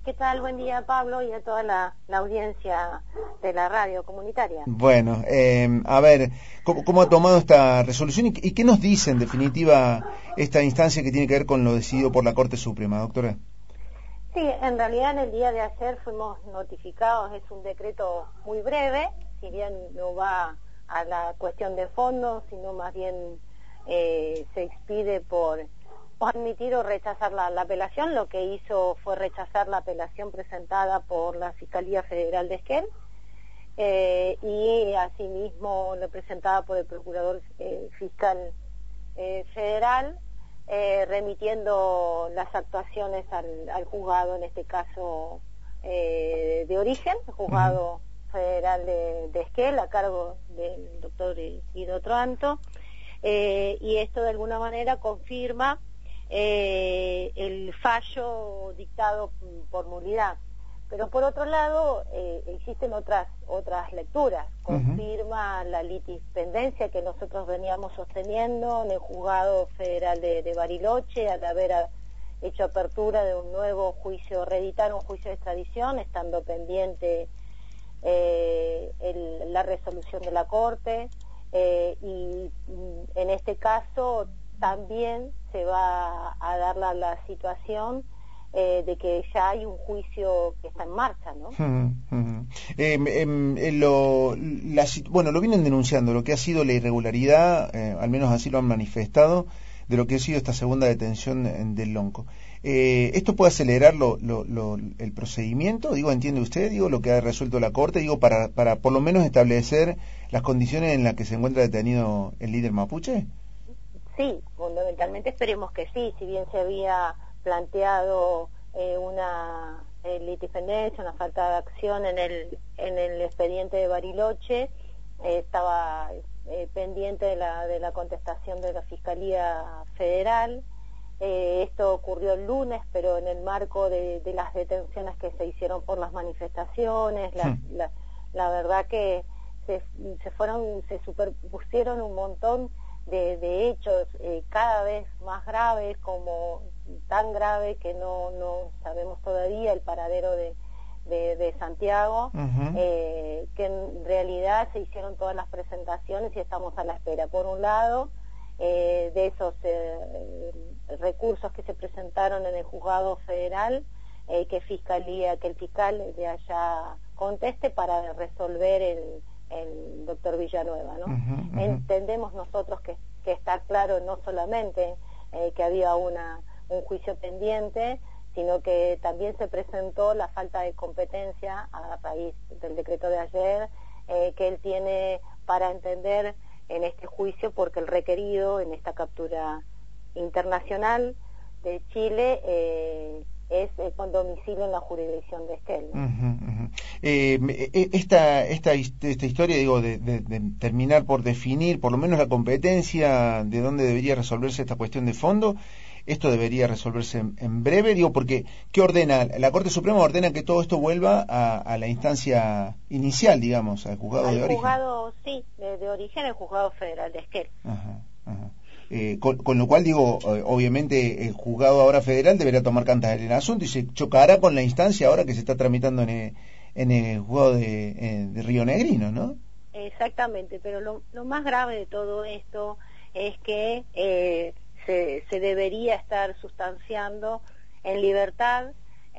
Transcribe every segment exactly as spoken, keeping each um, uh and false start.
¿Qué tal? Buen día, Pablo, y a toda la, la audiencia de la radio comunitaria. Bueno, eh, a ver, ¿cómo, ¿cómo ha tomado esta resolución y, y qué nos dice en definitiva esta instancia que tiene que ver con lo decidido por la Corte Suprema, doctora? Sí, en realidad en el día de ayer fuimos notificados, es un decreto muy breve, si bien no va a la cuestión de fondo, sino más bien eh, se expide por o admitir o rechazar la, la apelación. Lo que hizo fue rechazar la apelación presentada por la Fiscalía Federal de Esquel eh, y asimismo representada por el Procurador eh, Fiscal eh, Federal, eh, remitiendo las actuaciones al, al juzgado, en este caso eh, de origen, el Juzgado uh-huh. Federal de, de Esquel, a cargo del doctor Guido Tranto, eh, y esto de alguna manera confirma Eh, el fallo dictado por nulidad. Pero por otro lado eh, existen otras otras lecturas. Confirma uh-huh. la litispendencia que nosotros veníamos sosteniendo en el Juzgado Federal de, de Bariloche, al haber a, hecho apertura de un nuevo juicio, reeditar un juicio de extradición, estando pendiente eh, el, la resolución de la Corte, eh, y en este caso también se va a dar la, la situación eh, de que ya hay un juicio que está en marcha, ¿no? Uh-huh, uh-huh. Eh, eh, lo, la, bueno, lo vienen denunciando, lo que ha sido la irregularidad, eh, al menos así lo han manifestado, de lo que ha sido esta segunda detención del Lonco. Eh, ¿Esto puede acelerar lo, lo, lo, el procedimiento? Digo, ¿entiende usted? Digo, lo que ha resuelto la Corte, digo, para, para por lo menos establecer las condiciones en las que se encuentra detenido el líder mapuche. Sí, fundamentalmente esperemos que sí, si bien se había planteado eh, una eh, litispendencia, una falta de acción en el en el expediente de Bariloche, eh, estaba eh, pendiente de la de la contestación de la Fiscalía Federal. Eh, esto ocurrió el lunes, pero en el marco de, de las detenciones que se hicieron por las manifestaciones, la, hmm. la, la verdad que se, se fueron, se superpusieron un montón De, de hechos eh, cada vez más graves, como tan grave que no, no sabemos todavía el paradero de, de, de Santiago, uh-huh. eh, que en realidad se hicieron todas las presentaciones y estamos a la espera. Por un lado, eh, de esos eh, recursos que se presentaron en el Juzgado Federal, eh, que fiscalía, que el fiscal de allá conteste para resolver el el doctor Villanueva, ¿no? Uh-huh, uh-huh. Entendemos nosotros que, que está claro no solamente eh, que había una, un juicio pendiente, sino que también se presentó la falta de competencia a raíz del decreto de ayer, eh, que él tiene para entender en este juicio, porque el requerido en esta captura internacional de Chile eh, es eh, con domicilio en la jurisdicción de Esquel, ¿no? Uh-huh, uh-huh. Eh, esta, esta, esta historia, digo, de, de, de terminar por definir por lo menos la competencia de dónde debería resolverse esta cuestión de fondo, esto debería resolverse en, en breve, digo, porque ¿qué ordena? La Corte Suprema ordena que todo esto vuelva a, a la instancia inicial, digamos, al juzgado al de origen. Al juzgado, sí, de, de origen, el Juzgado Federal de Esquel. Ajá, ajá. Eh, con, con lo cual, digo, eh, obviamente el juzgado ahora federal deberá tomar cartas en el asunto y se chocará con la instancia ahora que se está tramitando en el, en el juzgado de, eh, de Río Negrino, ¿no? Exactamente, pero lo, lo más grave de todo esto es que eh, se, se debería estar sustanciando en libertad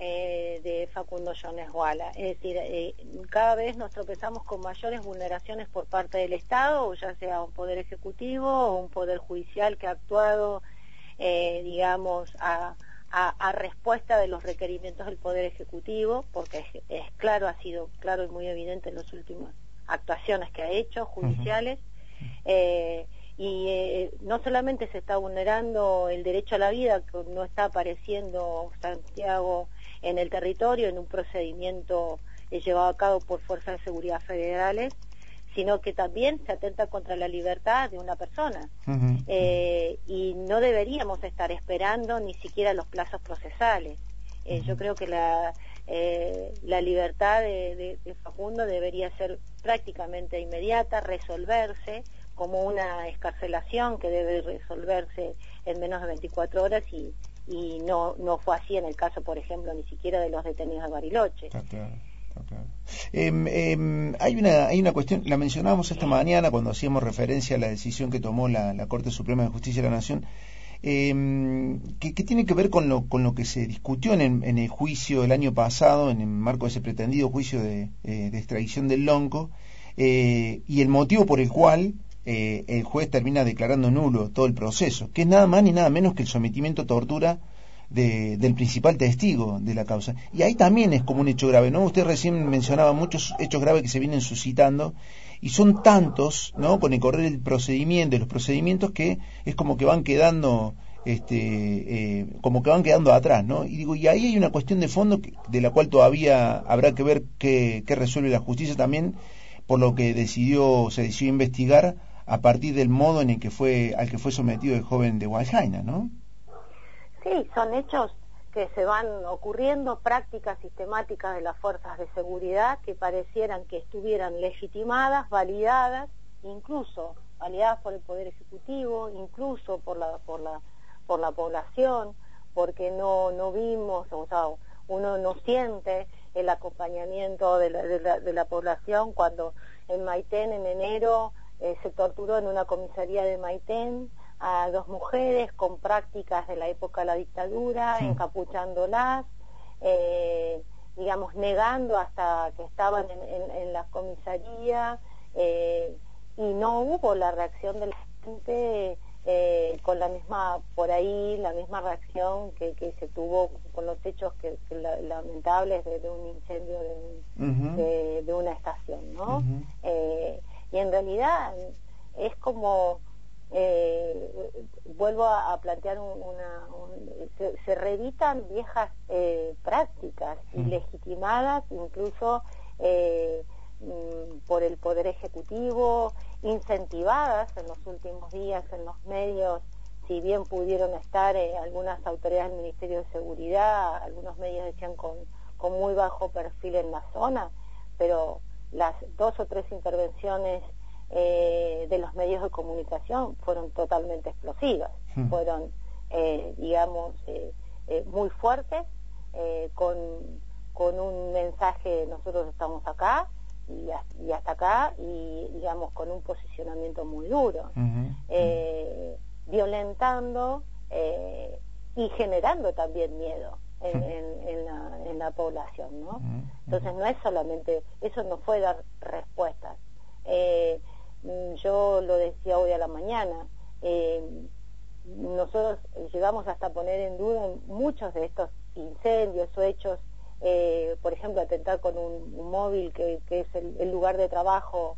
eh, de Facundo Jones Guala. Es decir, eh, cada vez nos tropezamos con mayores vulneraciones por parte del Estado, ya sea un poder ejecutivo o un poder judicial que ha actuado, eh, digamos, a, a, a respuesta de los requerimientos del poder ejecutivo, porque es, es claro, ha sido claro y muy evidente en las últimas actuaciones que ha hecho, judiciales, uh-huh. eh, y eh, no solamente se está vulnerando el derecho a la vida, que no está apareciendo Santiago en el territorio en un procedimiento eh, llevado a cabo por fuerzas de seguridad federales, sino que también se atenta contra la libertad de una persona. Uh-huh. eh, y no deberíamos estar esperando ni siquiera los plazos procesales. Eh, uh-huh. Yo creo que la, eh, la libertad de, de, de Facundo debería ser prácticamente inmediata, resolverse como una excarcelación que debe resolverse en menos de veinticuatro horas y, y no no fue así en el caso, por ejemplo, ni siquiera de los detenidos de Bariloche. Está claro, está claro. Eh, eh, hay una hay una cuestión, la mencionábamos esta mañana cuando hacíamos referencia a la decisión que tomó la, la Corte Suprema de Justicia de la Nación, eh, que, que tiene que ver con lo con lo que se discutió en, en el juicio el año pasado, en el marco de ese pretendido juicio de, eh, de extradición del Lonco, eh, y el motivo por el cual eh, el juez termina declarando nulo todo el proceso, que es nada más ni nada menos que el sometimiento a tortura de, del principal testigo de la causa. Y ahí también es como un hecho grave, ¿no? Usted recién mencionaba muchos hechos graves que se vienen suscitando, y son tantos, ¿no?, con el correr del procedimiento, de los procedimientos, que es como que van quedando, este, eh, como que van quedando atrás, ¿no? Y digo, y ahí hay una cuestión de fondo que, de la cual todavía habrá que ver qué, qué resuelve la justicia también, por lo que decidió, se decidió investigar a partir del modo en el que fue, al que fue sometido el joven de Hualjaina, ¿no? Sí, son hechos que se van ocurriendo, prácticas sistemáticas de las fuerzas de seguridad que parecieran que estuvieran legitimadas, validadas, incluso validadas por el Poder Ejecutivo, incluso por la por la por la población, porque no no vimos, o sea, uno no siente el acompañamiento de la, de la, de la población cuando en Maitén en enero eh, se torturó en una comisaría de Maitén a dos mujeres con prácticas de la época de la dictadura, sí, encapuchándolas, eh, digamos, negando hasta que estaban en, en, en la comisaría, eh, y no hubo la reacción de la gente eh, con la misma, por ahí, la misma reacción que, que se tuvo con los hechos que, que la, lamentables de, de un incendio de, uh-huh. de, de una estación, ¿no? Uh-huh. eh, y en realidad es como... Eh, vuelvo a, a plantear un, una un, se, se reeditan viejas eh, prácticas mm. ilegitimadas incluso eh, mm, por el Poder Ejecutivo, incentivadas en los últimos días en los medios, si bien pudieron estar eh, algunas autoridades del Ministerio de Seguridad, algunos medios decían con, con muy bajo perfil en la zona, pero las dos o tres intervenciones Eh, de los medios de comunicación fueron totalmente explosivas, mm. fueron, eh, digamos, eh, eh, muy fuertes, eh, con, con un mensaje, nosotros estamos acá y, y hasta acá, y digamos con un posicionamiento muy duro, mm-hmm. eh, violentando eh, y generando también miedo en, en, en, la, en la población, ¿no? Mm-hmm. Entonces no es solamente, eso no fue dar respuestas. Eh, Yo lo decía hoy a la mañana, eh, nosotros llegamos hasta poner en duda muchos de estos incendios o hechos, eh, por ejemplo, atentar con un, un móvil que, que es el, el lugar de trabajo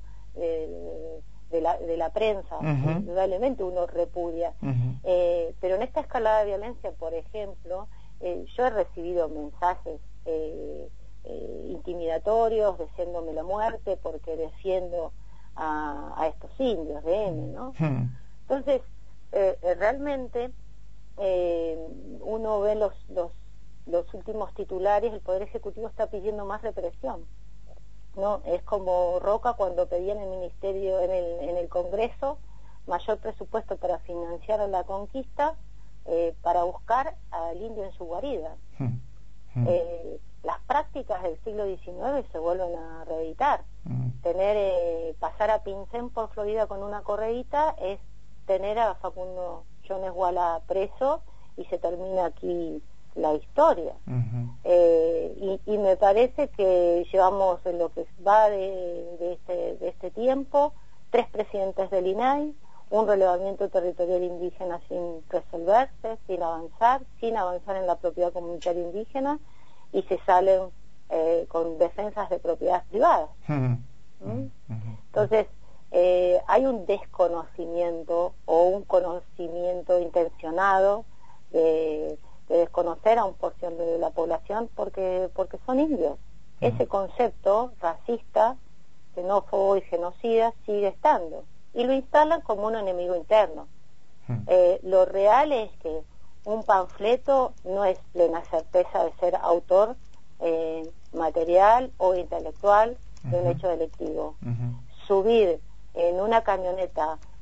eh, de, la, de la prensa, uh-huh. indudablemente uno repudia, uh-huh. eh, pero en esta escalada de violencia, por ejemplo, eh, yo he recibido mensajes eh, eh, intimidatorios, deseándome la muerte porque defiendo A, a estos indios de M, ¿no? Hmm. Entonces, eh, realmente eh, uno ve los, los los últimos titulares, el Poder Ejecutivo está pidiendo más represión, ¿no? Es como Roca cuando pedía en el Ministerio, en el, en el Congreso, mayor presupuesto para financiar la conquista, eh, para buscar al indio en su guarida. Hmm. Hmm. Eh, las prácticas del siglo diecinueve se vuelven a reeditar. Mm. Tener, eh, pasar a Pincén por Florida con una correíta es tener a Facundo Jones Wala preso y se termina aquí la historia. Uh-huh. eh, y, y me parece que llevamos en lo que va de, de, este, de este tiempo tres presidentes del I N A I, un relevamiento territorial indígena sin resolverse, sin avanzar, sin avanzar en la propiedad comunitaria indígena, y se salen eh, con defensas de propiedades privadas. Uh-huh. ¿Mm? Uh-huh. Entonces, eh, hay un desconocimiento o un conocimiento intencionado de, de desconocer a una porción de la población porque, porque son indios. Uh-huh. Ese concepto racista, xenófobo y genocida sigue estando, y lo instalan como un enemigo interno. Uh-huh. Eh, lo real es que un panfleto no es plena certeza de ser autor eh, material o intelectual de uh-huh. un hecho delictivo. Uh-huh. Subir en una camioneta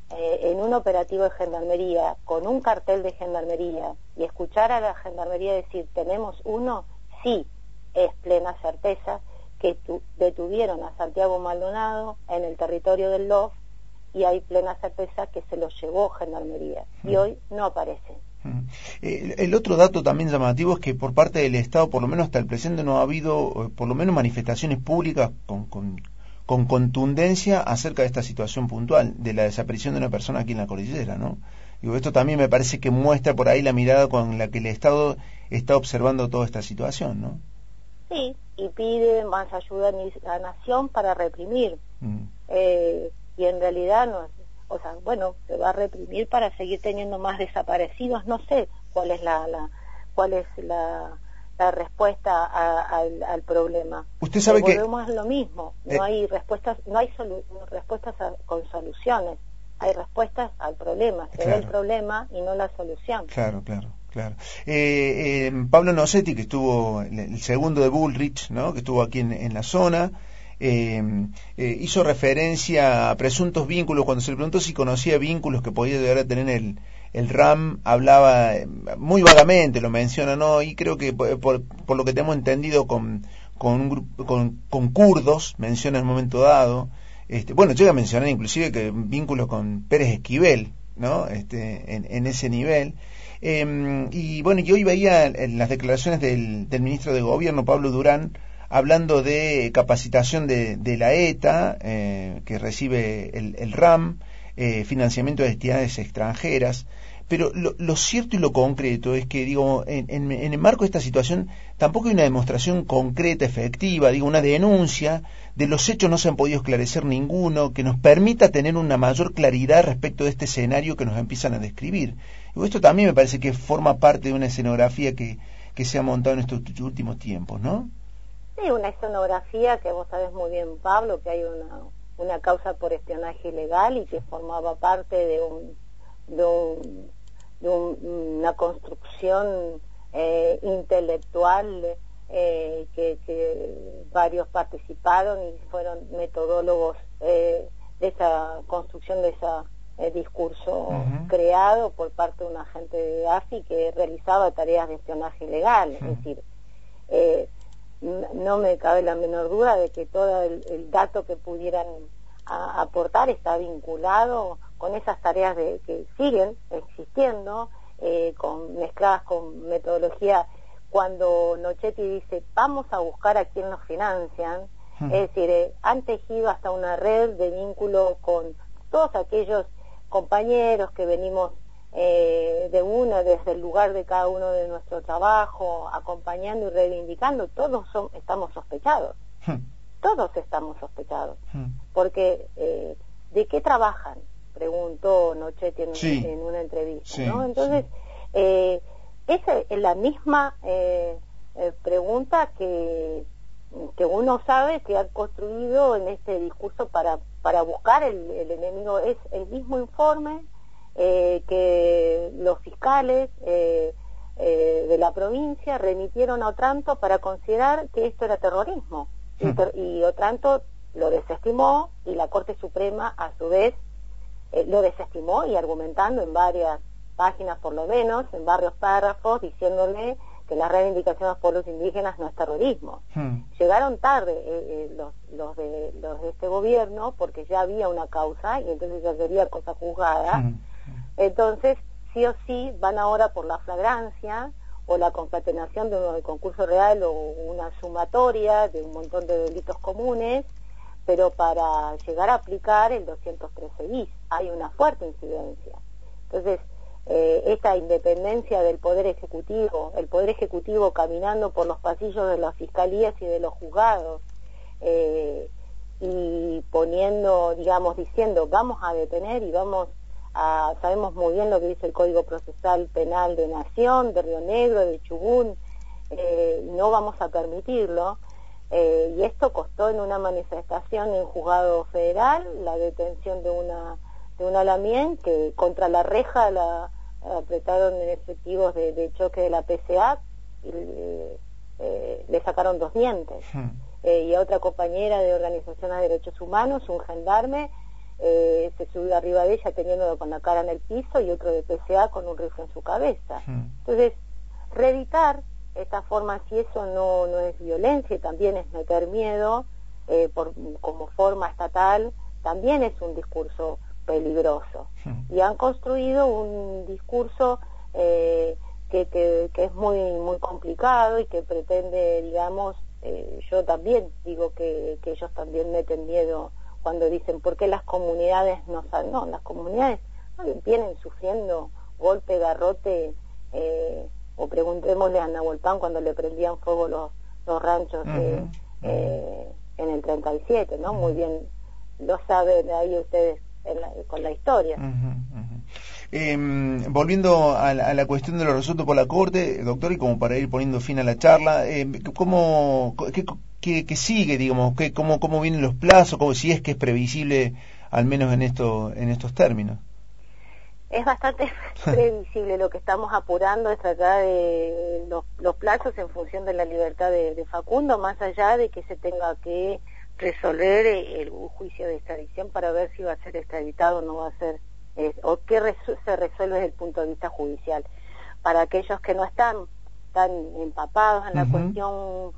eh, en un operativo de gendarmería con un cartel de gendarmería y escuchar a la gendarmería decir tenemos uno, sí, es plena certeza que tu, detuvieron a Santiago Maldonado en el territorio del L O F y hay plena certeza que se lo llevó gendarmería y hoy no aparece. El, el otro dato también llamativo es que por parte del Estado, por lo menos hasta el presente, no ha habido por lo menos manifestaciones públicas con, con, con contundencia acerca de esta situación puntual, de la desaparición de una persona aquí en la cordillera, ¿no? Digo, esto también me parece que muestra por ahí la mirada con la que el Estado está observando toda esta situación, ¿no? Sí, y pide más ayuda a la nación para reprimir. Mm. Eh, y en realidad no, o sea, bueno, se va a reprimir para seguir teniendo más desaparecidos. No sé cuál es la, la cuál es la, la respuesta a, a, al, al problema. Usted sabe que volvemos a lo mismo. No eh... hay respuestas, no hay solu respuestas a, con soluciones. Hay respuestas al problema. Se claro. ve el problema y no la solución. Claro, claro. Claro. Eh, eh, Pablo Nocetti, que estuvo el, el segundo de Bullrich, ¿no? Que estuvo aquí en, en la zona, eh, eh, hizo referencia a presuntos vínculos. Cuando se le preguntó si conocía vínculos que podía llegar a tener el, el RAM, hablaba eh, muy vagamente, lo menciona, ¿no? Y creo que por, por, por lo que tenemos entendido con, con, un grupo, con, con kurdos, menciona en un momento dado. Este, bueno, llega a mencionar inclusive que vínculos con Pérez Esquivel, ¿no? Este, en, en ese nivel. Eh, y bueno, yo hoy veía en las declaraciones del, del ministro de Gobierno, Pablo Durán, hablando de capacitación de, de la ETA, eh, que recibe el, el RAM, eh, financiamiento de entidades extranjeras. Pero lo, lo cierto y lo concreto es que, digo, en, en, en el marco de esta situación tampoco hay una demostración concreta, efectiva, digo, una denuncia, de los hechos no se han podido esclarecer ninguno, que nos permita tener una mayor claridad respecto de este escenario que nos empiezan a describir. Digo, esto también me parece que forma parte de una escenografía que, que se ha montado en estos últimos tiempos, ¿no? Sí, una escenografía que vos sabés muy bien, Pablo, que hay una, una causa por espionaje ilegal y que formaba parte de un... de un de un, una construcción eh, intelectual eh, que, que varios participaron y fueron metodólogos eh, de esa construcción de ese eh, discurso uh-huh. creado por parte de un agente de A F I que realizaba tareas de espionaje ilegal. Uh-huh. Es decir, eh, no me cabe la menor duda de que todo el, el dato que pudieran a, aportar está vinculado con esas tareas de, que siguen existiendo, eh, con, mezcladas con metodología. Cuando Nocetti dice, vamos a buscar a quien nos financian, hmm. es decir, eh, han tejido hasta una red de vínculo con todos aquellos compañeros que venimos eh, de uno, desde el lugar de cada uno de nuestro trabajo, acompañando y reivindicando. Todos son, estamos sospechados, hmm. todos estamos sospechados, hmm. porque eh, ¿de qué trabajan? Preguntó Nocetti en, sí. en una entrevista, sí, ¿no? Entonces, sí. eh, esa es la misma eh, eh, pregunta que, que uno sabe que han construido en este discurso para, para buscar el, el enemigo. Es el mismo informe eh, que los fiscales eh, eh, de la provincia remitieron a Otranto para considerar que esto era terrorismo. Hmm. Y, ter y Otranto lo desestimó y la Corte Suprema, a su vez, Eh, lo desestimó y argumentando en varias páginas, por lo menos, en varios párrafos, diciéndole que la reivindicación de los pueblos indígenas no es terrorismo. Hmm. Llegaron tarde eh, eh, los, los, de, los de este gobierno porque ya había una causa y entonces ya sería cosa juzgada. Hmm. Entonces, sí o sí, van ahora por la flagrancia o la concatenación de uno de concurso real o una sumatoria de un montón de delitos comunes, pero para llegar a aplicar el doscientos trece bis hay una fuerte incidencia. Entonces, eh, esta independencia del Poder Ejecutivo, el Poder Ejecutivo caminando por los pasillos de las fiscalías y de los juzgados, eh, y poniendo, digamos, diciendo, vamos a detener y vamos a, sabemos muy bien lo que dice el Código Procesal Penal de Nación, de Río Negro, de Chubún, eh, no vamos a permitirlo. Eh, y esto costó en una manifestación en juzgado federal la detención de una de una lamien que contra la reja la apretaron en efectivos de, de choque de la P C A y eh, eh, le sacaron dos dientes. Hmm. Eh, y a otra compañera de organización de derechos humanos, un gendarme, eh, se subió arriba de ella teniéndolo con la cara en el piso y otro de P C A con un rifle en su cabeza. Mm. Entonces, reeditar esta forma, si eso no, no es violencia, también es meter miedo, eh, por, como forma estatal, también es un discurso peligroso. Mm. Y han construido un discurso eh, que, que, que es muy, muy complicado y que pretende, digamos, eh, yo también digo que, que ellos también meten miedo cuando dicen ¿por qué las comunidades no salen? No, las comunidades no, vienen sufriendo golpe, garrote, eh, o preguntémosle a Nahuel Pan cuando le prendían fuego los, los ranchos uh-huh. eh, eh, en el treinta y siete, ¿no? Uh-huh. Muy bien lo saben ahí ustedes en la, con la historia. Uh-huh, uh-huh. Eh, volviendo a la, a la cuestión de lo resuelto por la Corte, doctor, y como para ir poniendo fin a la charla, eh, ¿cómo, qué, qué, qué sigue, digamos? Qué, cómo, ¿Cómo vienen los plazos? Cómo, si es que es previsible, al menos en, esto, en estos términos. Es bastante previsible. Lo que estamos apurando es tratar de los, los plazos en función de la libertad de, de Facundo, más allá de que se tenga que resolver el, un juicio de extradición para ver si va a ser extraditado o no va a ser, eh, o qué resu se resuelve desde el punto de vista judicial. Para aquellos que no están tan empapados en la uh-huh. cuestión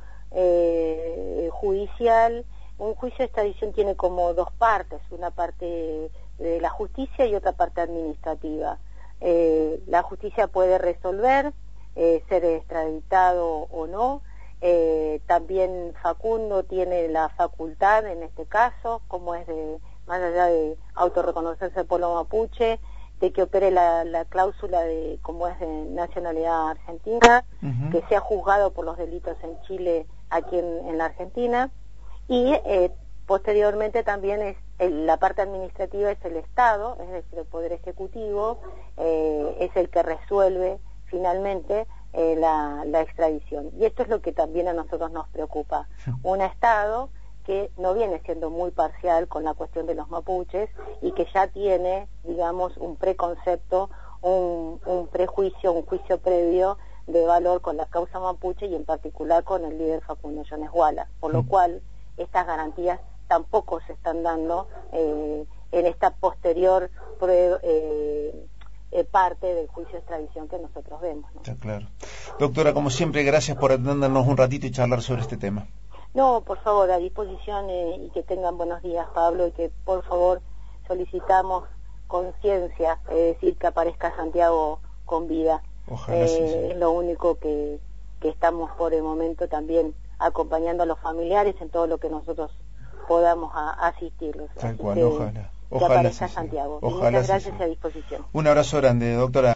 eh, judicial, un juicio de extradición tiene como dos partes, una parte de la justicia y otra parte administrativa. Eh, la justicia puede resolver eh, ser extraditado o no. Eh, también Facundo tiene la facultad, en este caso, como es de, más allá de autorreconocerse pueblo mapuche, de que opere la, la cláusula de, como es de nacionalidad argentina, uh-huh. que sea juzgado por los delitos en Chile, aquí en, en la Argentina, y eh, posteriormente también es el, la parte administrativa es el Estado, es decir, el Poder Ejecutivo, eh, es el que resuelve finalmente eh, la, la extradición. Y esto es lo que también a nosotros nos preocupa. Un Estado que no viene siendo muy parcial con la cuestión de los mapuches y que ya tiene, digamos, un preconcepto, un, un prejuicio, un juicio previo de valor con la causa mapuche y en particular con el líder Facundo Jones Wallace, por lo cual estas garantías tampoco se están dando eh, en esta posterior prueba, eh, eh, parte del juicio de extradición que nosotros vemos, ¿no? Está claro. Doctora, como siempre, gracias por atendernos un ratito y charlar sobre este tema. No, por favor, a disposición eh, y que tengan buenos días, Pablo, y que por favor solicitamos conciencia, es decir, que aparezca Santiago con vida. Ojalá eh, sí, sí. Es lo único que, que estamos por el momento también acompañando a los familiares en todo lo que nosotros podamos a, asistirlos. Tal Así cual, que, ojalá. Que Ojalá aparezca sí, Santiago. Ojalá Muchas gracias sí, y a disposición. Un abrazo grande, doctora.